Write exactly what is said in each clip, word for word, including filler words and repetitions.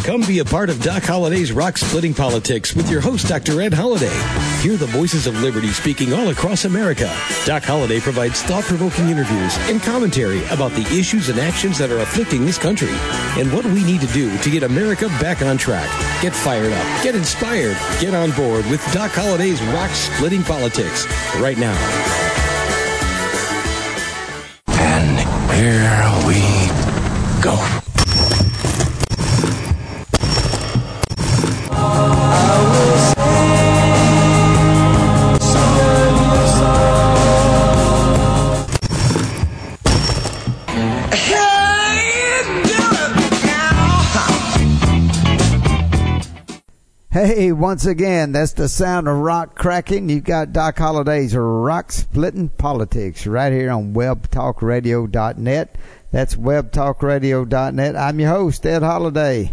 Come be a part of Doc Holliday's Rock Splitting Politics with your host, Doctor Ed Holliday. Hear the voices of liberty speaking all across America. Doc Holliday provides thought-provoking interviews and commentary about the issues and actions that are afflicting this country and what we need to do to get America back on track. Get fired up, get inspired, get on board with Doc Holliday's Rock Splitting Politics right now. And here we go. Hey, once again, that's the sound of rock cracking. You've got Doc Holliday's Rock Splitting Politics right here on web talk radio dot net. That's web talk radio dot net. I'm your host, Ed Holliday.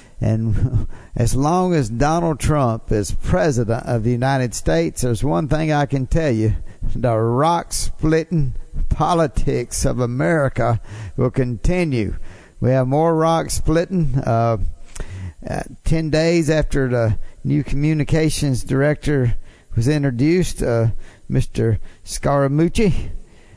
And as long as Donald Trump is president of the United States, there's one thing I can tell you. The rock splitting politics of America will continue. We have more rock splitting. Uh, Uh, ten days after the new communications director was introduced, uh, Mister Scaramucci,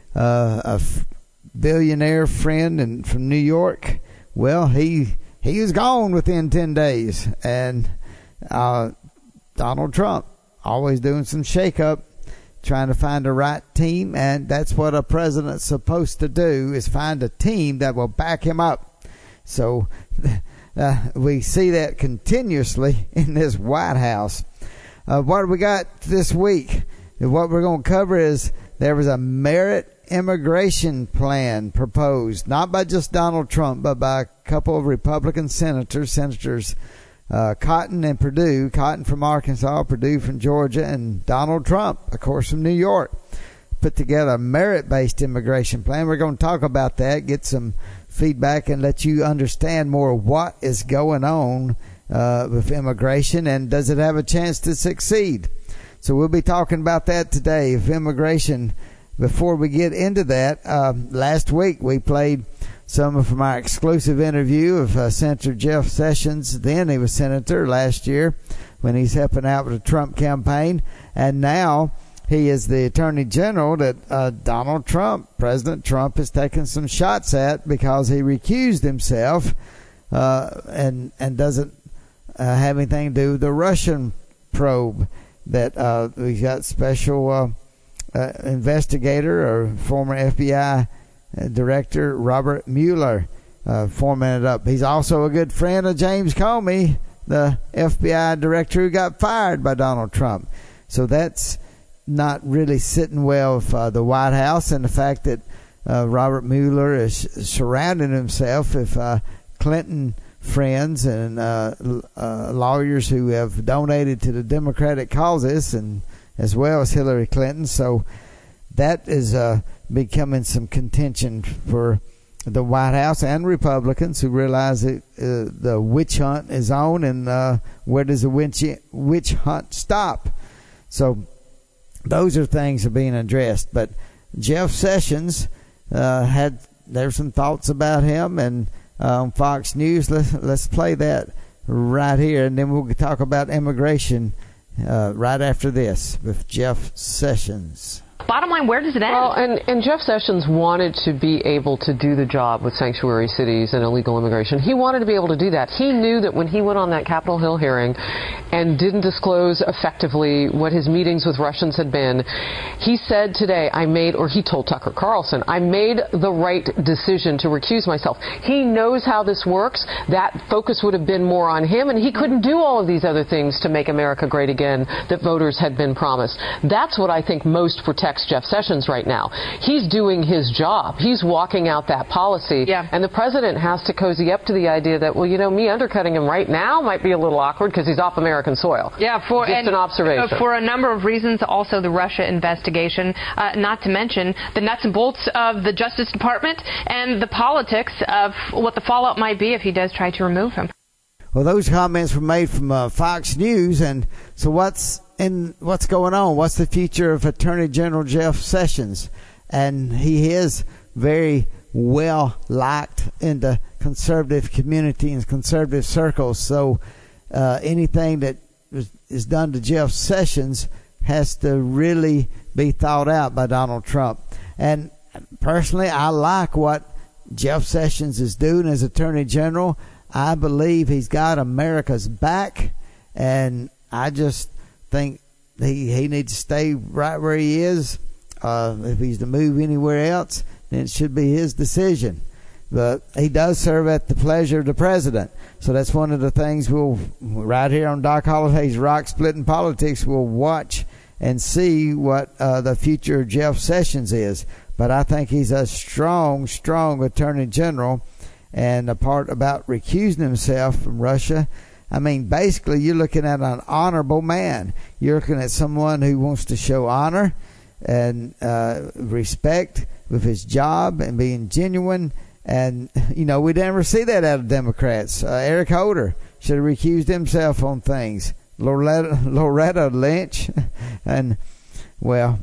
uh, a f- billionaire friend and from New York, well, he he was gone within ten days. And uh, Donald Trump, always doing some shake-up, trying to find the right team, and that's what a president's supposed to do, is find a team that will back him up. So Uh, we see that continuously in this White House. Uh, what we got this week, what we're going to cover is there was a merit immigration plan proposed, not by just Donald Trump, but by a couple of Republican senators, Senators uh, Cotton and Perdue, Cotton from Arkansas, Perdue from Georgia, and Donald Trump, of course, from New York, put together a merit-based immigration plan. We're going to talk about that, get some feedback, and let you understand more what is going on uh, with immigration, and does it have a chance to succeed. So we'll be talking about that today, of immigration. Before we get into that, uh, last week we played some from our exclusive interview of uh, Senator Jeff Sessions. Then he was senator last year when he's helping out with the Trump campaign, and now he is the Attorney General that uh, Donald Trump, President Trump, has taken some shots at because he recused himself uh, and and doesn't uh, have anything to do with the Russian probe that uh, we got special uh, uh, investigator or former F B I Director Robert Mueller uh, forming it up. He's also a good friend of James Comey, the F B I Director who got fired by Donald Trump. So that's not really sitting well with uh, the White House, and the fact that uh, Robert Mueller is surrounding himself with uh, Clinton friends and uh, uh, lawyers who have donated to the Democratic causes, and as well as Hillary Clinton. So that is uh, becoming some contention for the White House and Republicans, who realize that uh, the witch hunt is on, and uh, where does the witch, witch hunt stop? So those are things that are being addressed. But Jeff Sessions uh, had there's some thoughts about him, and uh, on Fox News. Let's let's play that right here, and then we'll talk about immigration uh, right after this with Jeff Sessions. Bottom line, where does it end? Well, and, and Jeff Sessions wanted to be able to do the job with sanctuary cities and illegal immigration. He wanted to be able to do that. He knew that when he went on that Capitol Hill hearing and didn't disclose effectively what his meetings with Russians had been, he said today, I made, or he told Tucker Carlson, I made the right decision to recuse myself. He knows how this works. That focus would have been more on him, and he couldn't do all of these other things to make America great again that voters had been promised. That's what I think most protects Jeff Sessions right now. He's doing his job. He's walking out that policy. Yeah. And the president has to cozy up to the idea that, well, you know, me undercutting him right now might be a little awkward because he's off American soil. Yeah, for Just and, an observation. Uh, for a number of reasons, also the Russia investigation, uh, not to mention the nuts and bolts of the Justice Department and the politics of what the fallout might be if he does try to remove him. Well, those comments were made from uh, Fox News, and so what's in what's going on? What's the future of Attorney General Jeff Sessions? And he is very well liked in the conservative community and conservative circles. So uh, anything that is, is done to Jeff Sessions has to really be thought out by Donald Trump. And personally, I like what Jeff Sessions is doing as Attorney General. I believe he's got America's back, and I just think he he needs to stay right where he is. Uh, if he's to move anywhere else, then it should be his decision. But he does serve at the pleasure of the president. So that's one of the things we'll, right here on Doc Holliday's Rock Splitting Politics, we'll watch and see what uh, the future of Jeff Sessions is. But I think he's a strong, strong Attorney General. And the part about recusing himself from Russia, I mean, basically you're looking at an honorable man. You're looking at someone who wants to show honor and uh, respect with his job and being genuine. And, you know, we never see that out of Democrats. Uh, Eric Holder should have recused himself on things. Loretta, Loretta Lynch. And, well,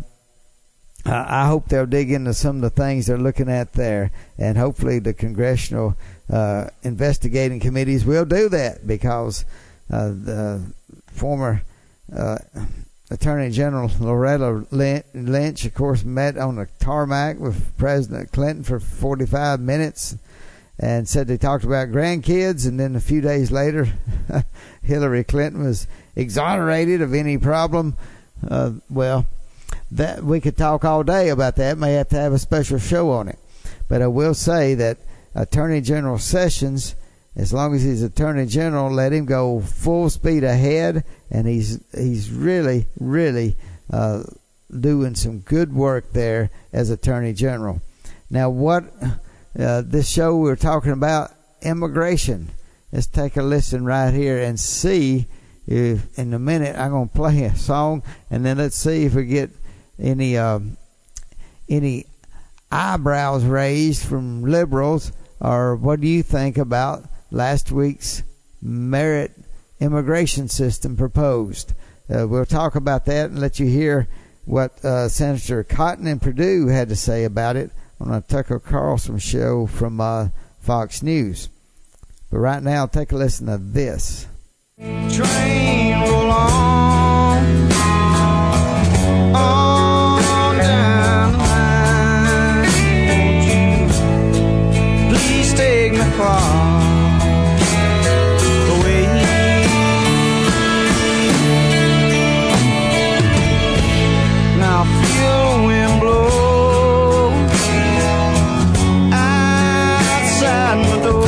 I hope they'll dig into some of the things they're looking at there. And hopefully the congressional uh, investigating committees will do that, because uh, the former uh, Attorney General Loretta Lynch, of course, met on the tarmac with President Clinton for forty-five minutes and said they talked about grandkids. And then a few days later, Hillary Clinton was exonerated of any problem. Uh, well, that we could talk all day about that. May have to have a special show on it. But I will say that Attorney General Sessions, as long as he's Attorney General, let him go full speed ahead, and he's he's really, really uh, doing some good work there as Attorney General. Now, what uh, this show we're talking about, immigration. Let's take a listen right here and see if in a minute I'm going to play a song, and then let's see if we get any uh, any eyebrows raised from liberals, or what do you think about last week's merit immigration system proposed? Uh, we'll talk about that and let you hear what uh, Senator Cotton and Perdue had to say about it on a Tucker Carlson show from uh, Fox News. But right now, take a listen to this. Train roll on, on down the line. Won't you please take me far away? Now feel the wind blow outside my door.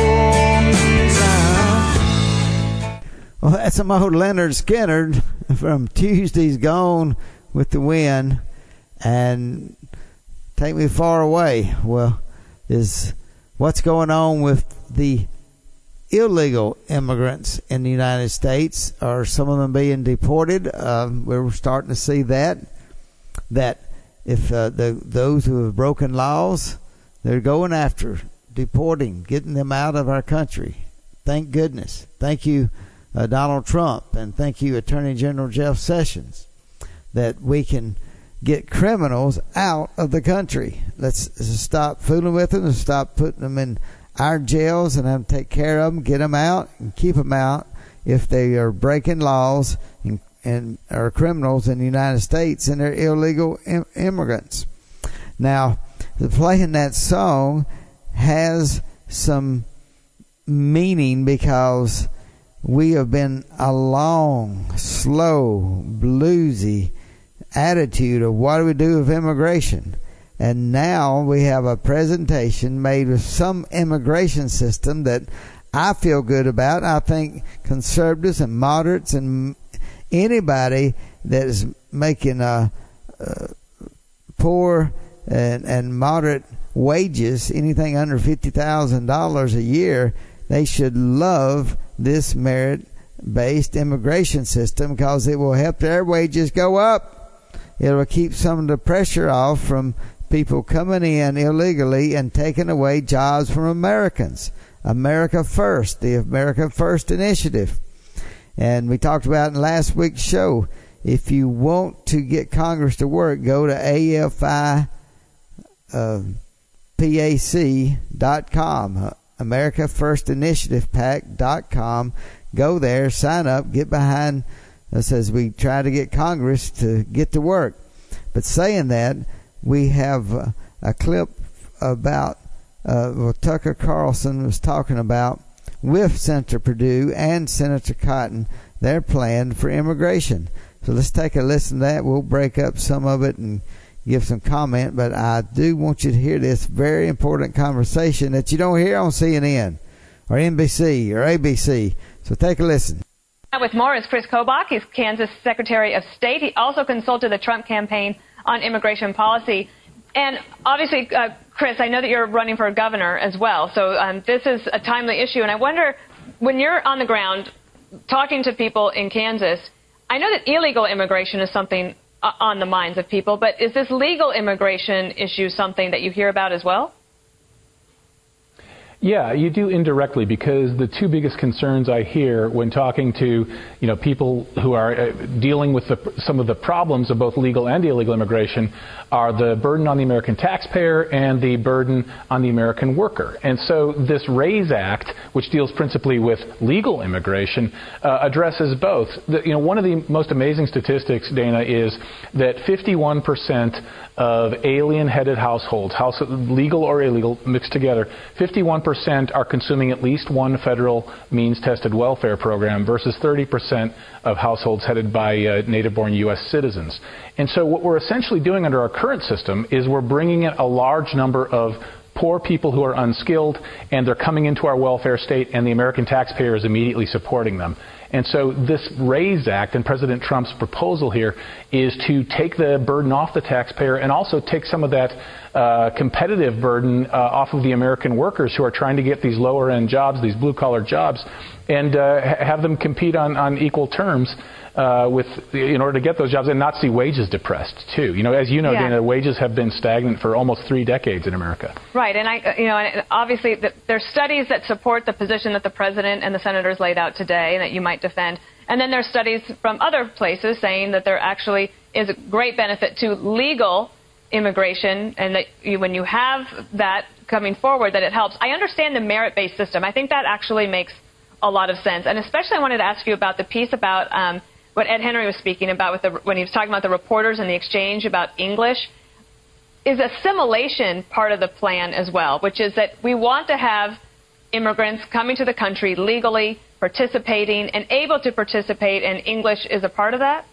Well, that's some old Leonard Skinner from Tuesday's Gone with the Wind and Take Me Far Away. Well, is what's going on with the illegal immigrants in the United States? Are some of them being deported? Uh, we're starting to see that. That if uh, the, those who have broken laws, they're going after, deporting, getting them out of our country. Thank goodness. Thank you, Uh, Donald Trump, and thank you, Attorney General Jeff Sessions, that we can get criminals out of the country. Let's stop fooling with them and stop putting them in our jails and have to take care of them, get them out, and keep them out if they are breaking laws and, and are criminals in the United States and they're illegal im- immigrants. Now, playing that song has some meaning because we have been a long, slow, bluesy attitude of what do we do with immigration. And now we have a presentation made with some immigration system that I feel good about. I think conservatives and moderates and anybody that is making a, a poor and, and moderate wages, anything under fifty thousand dollars a year, they should love this merit-based immigration system because it will help their wages go up. It will keep some of the pressure off from people coming in illegally and taking away jobs from Americans. America First, the America First Initiative. And we talked about in last week's show, if you want to get Congress to work, go to A F I uh, P A C dot com, America First Initiative PAC dot com. Go there, sign up, get behind us as we try to get Congress to get to work. But saying that, we have uh, a clip about uh, what Tucker Carlson was talking about with Senator Perdue and Senator Cotton, their plan for immigration. So let's take a listen to that. We'll break up some of it and give some comment, but I do want you to hear this very important conversation that you don't hear on C N N or N B C or A B C. So take a listen. With more is Chris Kobach. He's Kansas Secretary of State. He also consulted the Trump campaign on immigration policy. And obviously, uh, Chris, I know that you're running for governor as well. So um, this is a timely issue. And I wonder, when you're on the ground talking to people in Kansas, I know that illegal immigration is something uh, on the minds of people, but is this legal immigration issue something that you hear about as well? Yeah, you do indirectly, because the two biggest concerns I hear when talking to, you know, people who are uh, dealing with the, some of the problems of both legal and illegal immigration are the burden on the American taxpayer and the burden on the American worker. And so this RAISE Act, which deals principally with legal immigration, uh, addresses both. The, you know, one of the most amazing statistics, Dana, is that fifty-one percent of alien-headed households, house, legal or illegal, mixed together, fifty-one percent are consuming at least one federal means-tested welfare program versus thirty percent of households headed by uh, native-born U S citizens. And so what we're essentially doing under our current system is we're bringing in a large number of poor people who are unskilled, and they're coming into our welfare state, and the American taxpayer is immediately supporting them. And so this RAISE Act and President Trump's proposal here is to take the burden off the taxpayer and also take some of that uh, competitive burden uh, off of the American workers who are trying to get these lower-end jobs, these blue-collar jobs, and uh, ha- have them compete on, on equal terms uh, with in order to get those jobs and not see wages depressed, too. You know, as you know, yeah. Dana, wages have been stagnant for almost three decades in America. Right, and I, you know, and obviously the, there's studies that support the position that the president and the senators laid out today and that you might defend. And then there's studies from other places saying that there actually is a great benefit to legal immigration, and that you, when you have that coming forward, that it helps. I understand the merit-based system. I think that actually makes a lot of sense. And especially I wanted to ask you about the piece about um, what Ed Henry was speaking about with the, when he was talking about the reporters and the exchange about English. Is assimilation part of the plan as well, which is that we want to have immigrants coming to the country legally, participating, and able to participate, and English is a part of that?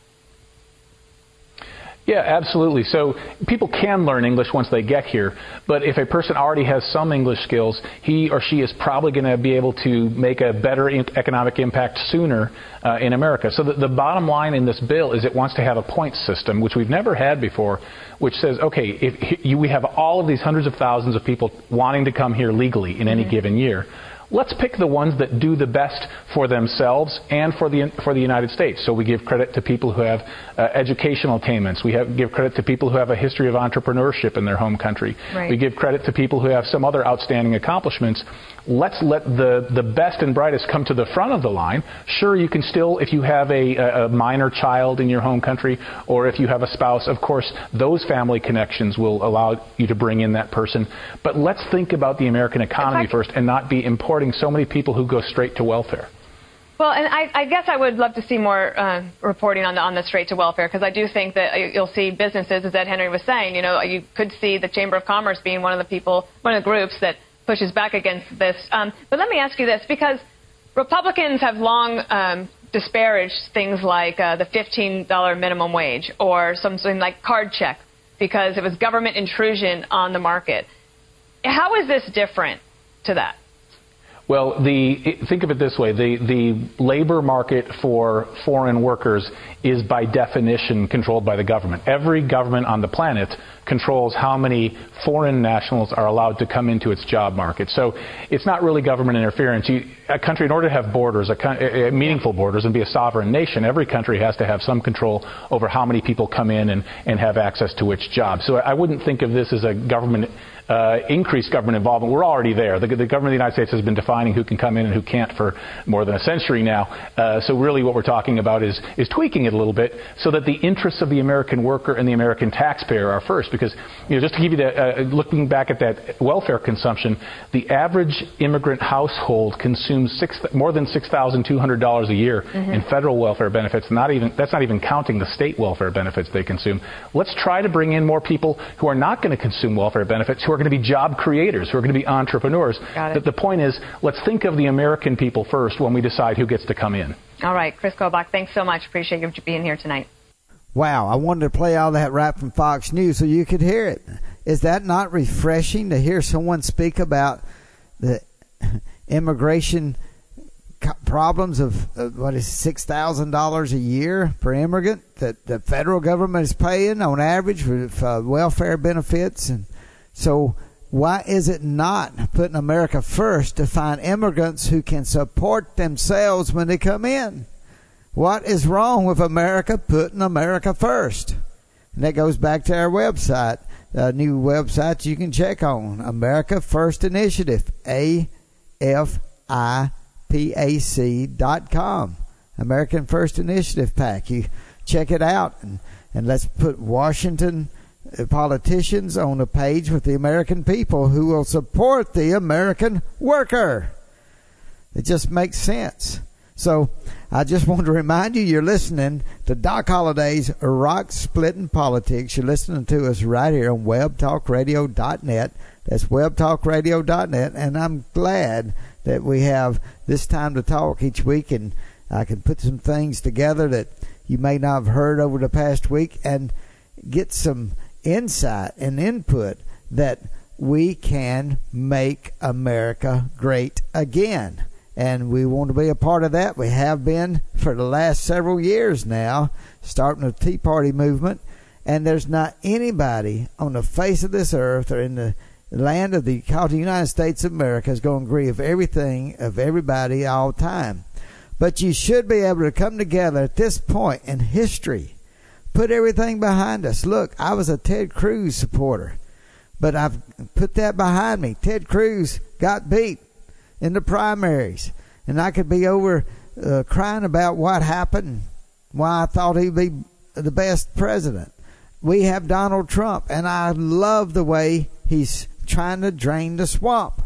Yeah, absolutely. So people can learn English once they get here, but if a person already has some English skills, he or she is probably going to be able to make a better economic impact sooner uh, in America. So the, the bottom line in this bill is it wants to have a points system, which we've never had before, which says, okay, if you, we have all of these hundreds of thousands of people wanting to come here legally in any mm-hmm. given year, let's pick the ones that do the best for themselves and for the for the United States. So we give credit to people who have uh, educational attainments. We have, give credit to people who have a history of entrepreneurship in their home country. Right. We give credit to people who have some other outstanding accomplishments. Let's let the, the best and brightest come to the front of the line. Sure, you can still, if you have a, a minor child in your home country, or if you have a spouse, of course, those family connections will allow you to bring in that person. But let's think about the American economy first and not be importing so many people who go straight to welfare. Well, and I, I guess I would love to see more uh, reporting on the, on the straight to welfare, because I do think that you'll see businesses, as Ed Henry was saying, you know, you could see the Chamber of Commerce being one of the people, one of the groups that pushes back against this. Um, but let me ask you this, because Republicans have long um, disparaged things like uh, the fifteen dollars minimum wage or something like card check because it was government intrusion on the market. How is this different to that? Well, the, think of it this way. The, the labor market for foreign workers is by definition controlled by the government. Every government on the planet controls how many foreign nationals are allowed to come into its job market. So it's not really government interference. You, a country, in order to have borders, a, a meaningful borders, and be a sovereign nation, every country has to have some control over how many people come in and, and have access to which jobs. So I wouldn't think of this as a government uh, increase government involvement. We're already there. The, the government of the United States has been defining who can come in and who can't for more than a century now. Uh, so really what we're talking about is, is tweaking it a little bit so that the interests of the American worker and the American taxpayer are first. Because, you know, just to give you the, uh, looking back at that welfare consumption, the average immigrant household consumes six, more than six thousand two hundred dollars a year mm-hmm. in federal welfare benefits. Not even, that's not even counting the state welfare benefits they consume. Let's try to bring in more people who are not going to consume welfare benefits, who are going to be job creators, who are going to be entrepreneurs. Got it. The, the point is, let's think of the American people first when we decide who gets to come in. All right, Chris Kobach, thanks so much. Appreciate you being here tonight. Wow, I wanted to play all that right from Fox News so you could hear it. Is that not refreshing to hear someone speak about the immigration problems of, uh, what is six thousand dollars a year per immigrant that the federal government is paying on average with uh, welfare benefits? And so why is it not putting America first to find immigrants who can support themselves when they come in? What is wrong with America putting America first? And that goes back to our website, a new website you can check on, America First Initiative, A F I P A C dot com, American First Initiative PAC. You check it out, and, and let's put Washington politicians on a page with the American people who will support the American worker. It just makes sense. So I just want to remind you, you're listening to Doc Holliday's Rock Splitting Politics. You're listening to us right here on web talk radio dot net. That's web talk radio dot net, and I'm glad that we have this time to talk each week, and I can put some things together that you may not have heard over the past week and get some insight and input that we can make America great again. And we want to be a part of that. We have been for the last several years now, starting the Tea Party movement. And there's not anybody on the face of this earth or in the land of the called the United States of America is going to agree with everything of everybody all the time. But you should be able to come together at this point in history, put everything behind us. Look, I was a Ted Cruz supporter, but I've put that behind me. Ted Cruz got beat in the primaries, and I could be over uh, crying about what happened, why I thought he'd be the best president. We have Donald Trump, and I love the way he's trying to drain the swamp.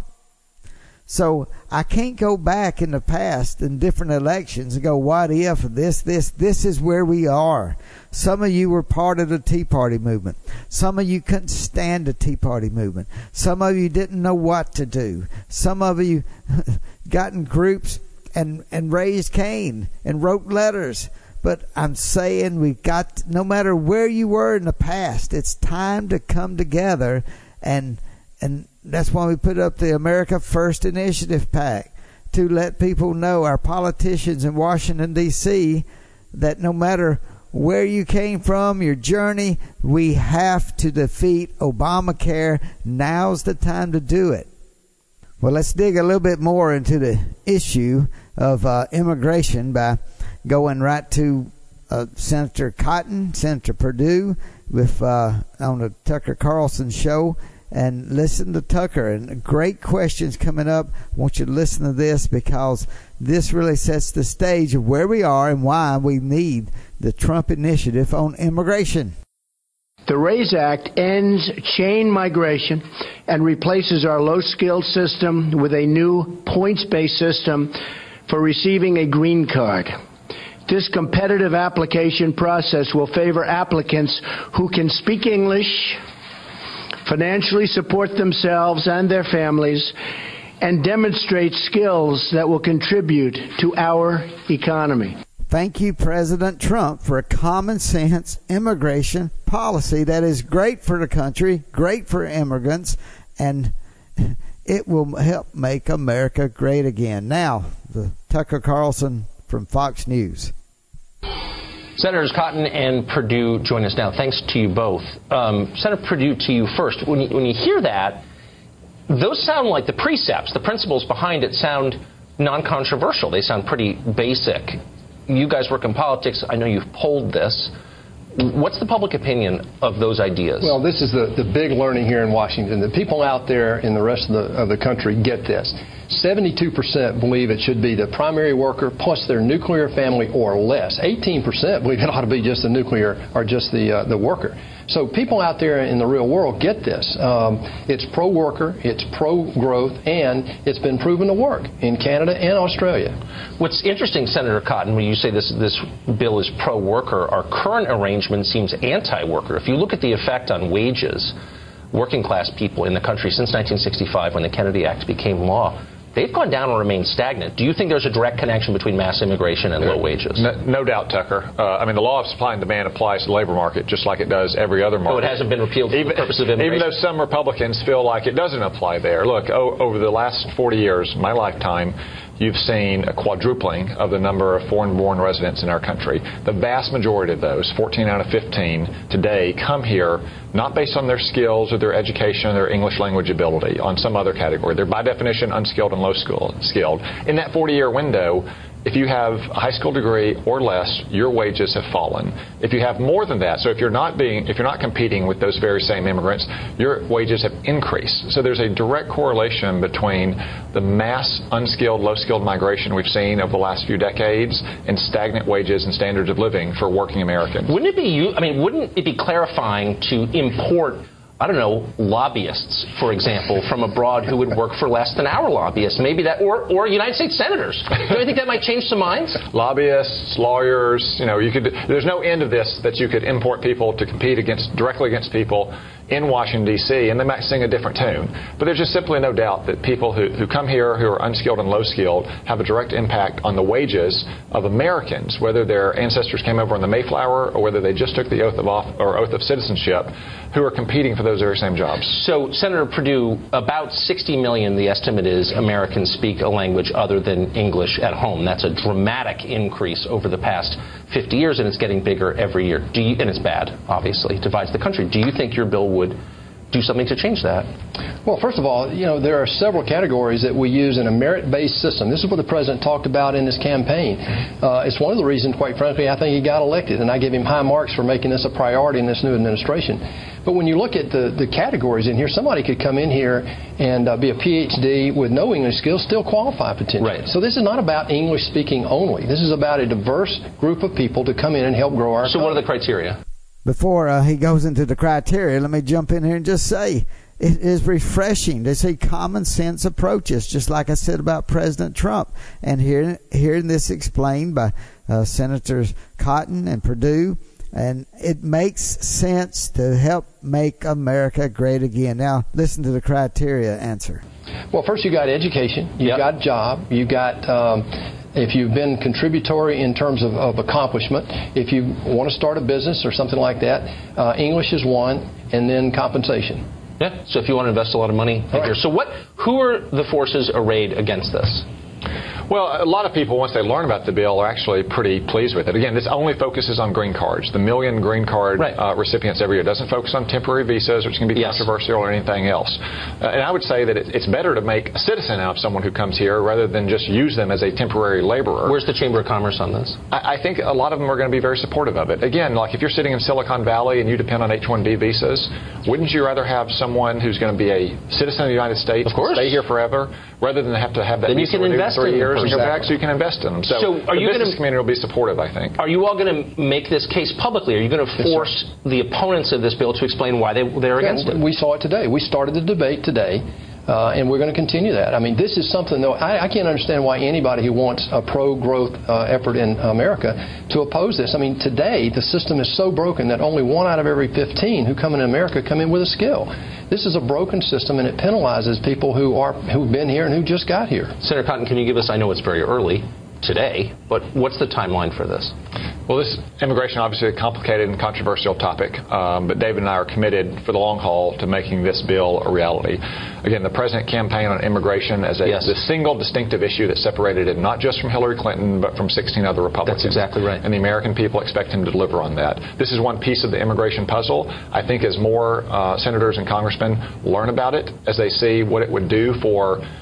So I can't go back in the past in different elections and go, what if this, this, this is where we are. Some of you were part of the Tea Party movement. Some of you couldn't stand the Tea Party movement. Some of you didn't know what to do. Some of you got in groups and, and raised Cain and wrote letters. But I'm saying we've got, no matter where you were in the past, it's time to come together, and and that's why we put up the America First Initiative PAC, to let people know, our politicians in Washington, D C, that no matter where you came from, your journey, we have to defeat Obamacare. Now's the time to do it. Well, let's dig a little bit more into the issue of uh, immigration by going right to uh, Senator Cotton, Senator Perdue, with uh, on the Tucker Carlson show. And listen to Tucker, and great questions coming up. I want you to listen to this, because this really sets the stage of where we are and why we need the Trump initiative on immigration. The RAISE Act ends chain migration and replaces our low-skilled system with a new points-based system for receiving a green card. This competitive application process will favor applicants who can speak English, financially support themselves and their families, and demonstrate skills that will contribute to our economy. Thank you, President Trump, for a common sense immigration policy that is great for the country, great for immigrants, and it will help make America great again. Now, the Tucker Carlson from Fox News. Senators Cotton and Perdue join us now. Thanks to you both. Um, Senator Perdue, to you first. When you, when you hear that, those sound like the precepts, the principles behind it sound non-controversial. They sound pretty basic. You guys work in politics. I know you've polled this. What's the public opinion of those ideas? Well, this is the, the big learning here in Washington. The people out there in the rest of the, of the country get this. seventy-two percent believe it should be the primary worker plus their nuclear family or less. eighteen percent believe it ought to be just the nuclear or just the, uh, the worker. So people out there in the real world get this. Um, it's pro-worker, it's pro-growth, and it's been proven to work in Canada and Australia. What's interesting, Senator Cotton, when you say this this bill is pro-worker, our current arrangement seems anti-worker. If you look at the effect on wages, working class people in the country since nineteen sixty-five, when the Kennedy Act became law, they've gone down or remained stagnant. Do you think there's a direct connection between mass immigration and low wages? No, no doubt, Tucker. Uh, I mean, the law of supply and demand applies to the labor market just like it does every other market. So it hasn't been repealed for even, the purpose of immigration? Even though some Republicans feel like it doesn't apply there. Look, o- over the last forty years, my lifetime, you've seen a quadrupling of the number of foreign-born residents in our country. The vast majority of those, fourteen out of fifteen today, come here not based on their skills or their education or their English language ability, on some other category. They're by definition unskilled and low school, skilled. In that forty-year window, if you have a high school degree or less, your wages have fallen. If you have more than that, so if you're not being, if you're not competing with those very same immigrants, your wages have increased. So there's a direct correlation between the mass unskilled, low-skilled migration we've seen over the last few decades and stagnant wages and standards of living for working Americans. Wouldn't it be you? I mean, wouldn't it be clarifying to import, I don't know, lobbyists, for example, from abroad who would work for less than our lobbyists? Maybe that, or, or United States senators. Do you think that might change some minds? Lobbyists, lawyers, you know, you could. There's no end of this that you could import people to compete against directly against people in Washington, D C, and they might sing a different tune. But there's just simply no doubt that people who, who come here who are unskilled and low-skilled have a direct impact on the wages of Americans, whether their ancestors came over on the Mayflower or whether they just took the oath of off, or oath of citizenship, who are competing for those very same jobs. So, Senator Perdue, about sixty million, the estimate is, Americans speak a language other than English at home. That's a dramatic increase over the past fifty years, and it's getting bigger every year. Do you, and it's bad, obviously. It divides the country. Do you think your bill would do something to change that? Well, first of all, you know, there are several categories that we use in a merit-based system. This is what the president talked about in his campaign. Uh, it's one of the reasons, quite frankly, I think he got elected, and I give him high marks for making this a priority in this new administration. But when you look at the, the categories in here, somebody could come in here and uh, be a P H D with no English skills, still qualify potentially. Right. So this is not about English speaking only. This is about a diverse group of people to come in and help grow our So economy. what are the criteria? Before uh, he goes into the criteria, let me jump in here and just say it is refreshing to see common sense approaches, just like I said about President Trump. And hearing, hearing this explained by uh, Senators Cotton and Perdue, and it makes sense to help make America great again. Now, listen to the criteria answer. Well, first you got education, you Yep. got job, you got um, if you've been contributory in terms of, of accomplishment, if you want to start a business or something like that, uh, English is one, and then compensation. Yeah. So if you want to invest a lot of money Right. here. So what? Who are the forces arrayed against this? Well, a lot of people, once they learn about the bill, are actually pretty pleased with it. Again, this only focuses on green cards. The million green card Right. uh, recipients every year. It doesn't focus on temporary visas, which can be Yes. controversial, or anything else. Uh, and I would say that it, it's better to make a citizen out of someone who comes here rather than just use them as a temporary laborer. Where's the Chamber of Commerce on this? I, I think a lot of them are going to be very supportive of it. Again, like if you're sitting in Silicon Valley and you depend on H one B visas, wouldn't you rather have someone who's going to be a citizen of the United States, Of course. stay here forever, rather than have to have that Then you visa can renewed invest in three in them. years and go Exactly. back, so you can invest in them. So, So are the you business gonna- community will be supportive, I think. Are you all going to make this case publicly? Are you going to force the opponents of this bill to explain why they, they're against Yeah, it? we saw it today. We started the debate today. Uh, and we're going to continue that. I mean, this is something, though, I, I can't understand why anybody who wants a pro-growth uh, effort in America to oppose this. I mean, today, the system is so broken that only one out of every fifteen who come in America come in with a skill. This is a broken system, and it penalizes people who are, who've been here and who just got here. Senator Cotton, can you give us, I know it's very early today, but what's the timeline for this? Well, this immigration obviously a complicated and controversial topic, um, but David and I are committed for the long haul to making this bill a reality. Again, the president campaigned on immigration as a Yes. the single distinctive issue that separated it not just from Hillary Clinton, but from sixteen other Republicans. That's exactly right. And the American people expect him to deliver on that. This is one piece of the immigration puzzle. I think as more uh, senators and congressmen learn about it, as they see what it would do for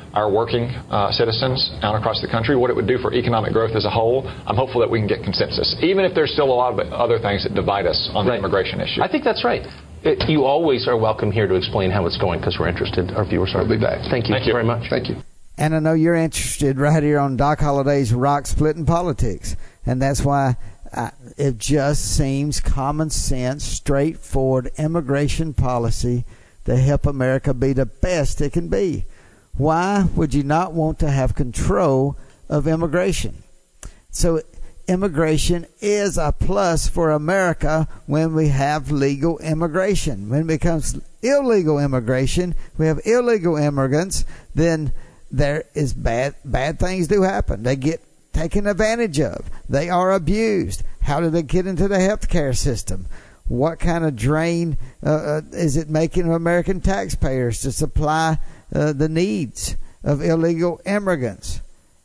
our working uh, citizens out across the country, what it would do for economic growth as a whole, I'm hopeful that we can get consensus, even if there's still a lot of other things that divide us on right. the immigration issue. I think that's right. It, you always are welcome here to explain how it's going because we're interested. Our viewers are. We'll be back. Thank you, Thank you very much. Thank you. And I know you're interested right here on Doc Holliday's Rock Splitting Politics. And that's why I, it just seems common sense, straightforward immigration policy to help America be the best it can be. Why would you not want to have control of immigration? So immigration is a plus for America when we have legal immigration. When it becomes illegal immigration, we have illegal immigrants, then there is bad bad things do happen. They get taken advantage of. They are abused. How do they get into the healthcare system? What kind of drain uh, uh, is it making of American taxpayers to supply uh, the needs of illegal immigrants?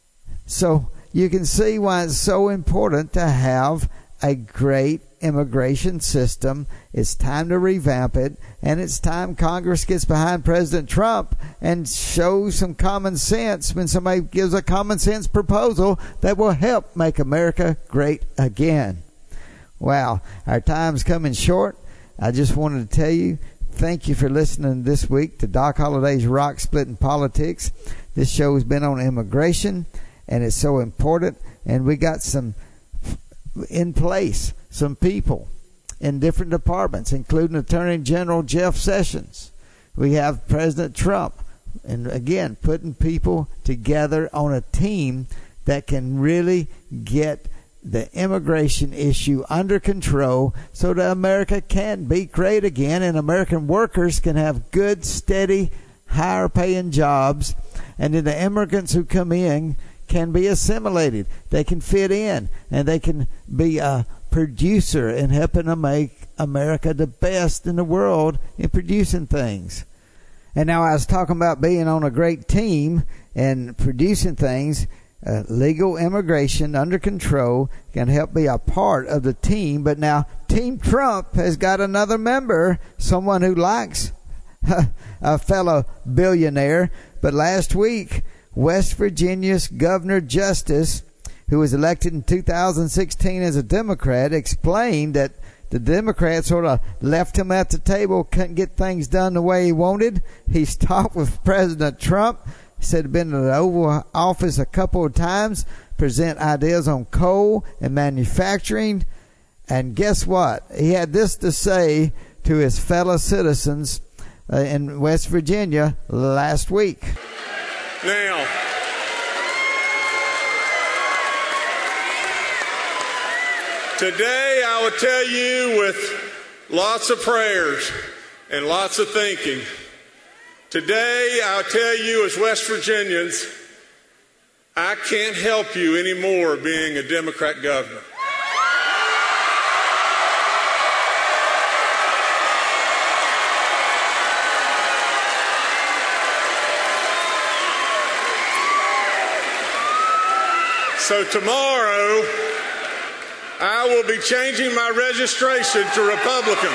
So you can see why it's so important to have a great immigration system. It's time to revamp it, and it's time Congress gets behind President Trump and shows some common sense when somebody gives a common sense proposal that will help make America great again. Wow, our time's coming short. I just wanted to tell you, thank you for listening this week to Doc Holliday's Rock Splitting Politics. This show has been on immigration, and it's so important, and we got some in place, some people in different departments, including Attorney General Jeff Sessions. We have President Trump, and again, putting people together on a team that can really get the immigration issue under control so that America can be great again and American workers can have good, steady, higher paying jobs, and then the immigrants who come in can be assimilated. They can fit in, and they can be a producer in helping to make America the best in the world in producing things. And now I was talking about being on a great team and producing things. Uh, legal immigration under control can help be a part of the team. But now Team Trump has got another member, someone who likes a fellow billionaire. But last week, West Virginia's Governor Justice, who was elected in two thousand sixteen as a Democrat, explained that the Democrats sort of left him at the table, couldn't get things done the way he wanted. He's talked with President Trump. He said he'd been to the Oval Office a couple of times, present ideas on coal and manufacturing. And guess what? He had this to say to his fellow citizens uh, in West Virginia last week. Now, today I will tell you with lots of prayers and lots of thinking. Today I'll tell you as West Virginians, I can't help you anymore being a Democrat governor. So tomorrow, I will be changing my registration to Republican.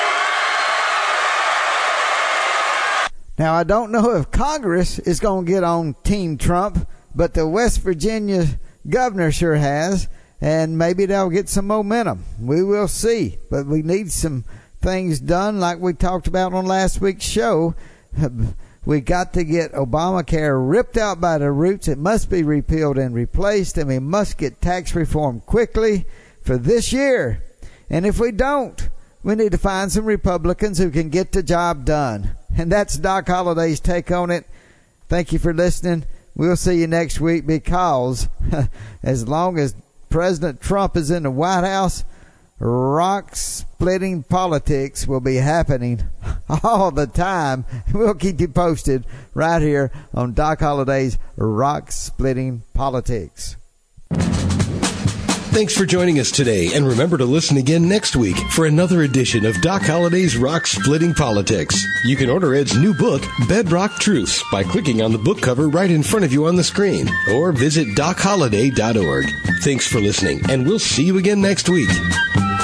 Now, I don't know if Congress is going to get on Team Trump, but the West Virginia governor sure has, and maybe they'll get some momentum. We will see, but we need some things done like we talked about on last week's show. We got to get Obamacare ripped out by the roots. It must be repealed and replaced, and we must get tax reform quickly for this year. And if we don't, we need to find some Republicans who can get the job done. And that's Doc Holliday's take on it. Thank you for listening. We'll see you next week, because as long as President Trump is in the White House, rock-splitting politics will be happening all the time. We'll keep you posted right here on Doc Holliday's Rock-Splitting Politics. Thanks for joining us today, and remember to listen again next week for another edition of Doc Holliday's Rock-Splitting Politics. You can order Ed's new book, Bedrock Truths, by clicking on the book cover right in front of you on the screen, or visit doc holliday dot org. Thanks for listening, and we'll see you again next week.